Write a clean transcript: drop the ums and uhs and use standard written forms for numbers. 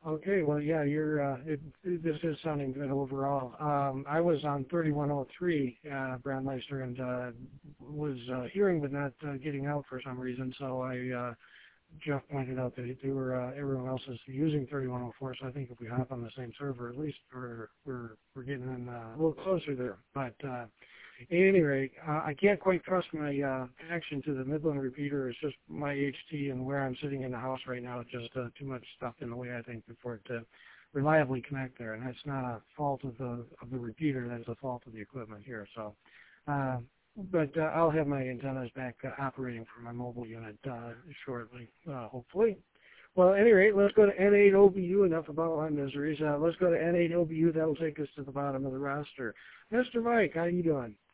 Okay, well, yeah, this is sounding good overall. I was on 3103, Brandmeister, and was hearing but not getting out for some reason, so Jeff pointed out that everyone else is using 3104, so I think if we hop on the same server, at least we're getting in a little closer there. But at any rate, I can't quite trust my connection to the Midland repeater. It's just my HT and where I'm sitting in the house right now. It's just too much stuff in the way, I think, for it to reliably connect there. And that's not a fault of the repeater. That's a fault of the equipment here. So, but I'll have my antennas back operating for my mobile unit shortly, hopefully. Well, at any rate, let's go to N8OBU. Enough about my miseries. Let's go to N8OBU. That'll take us to the bottom of the roster. Mr. Mike, how you doing?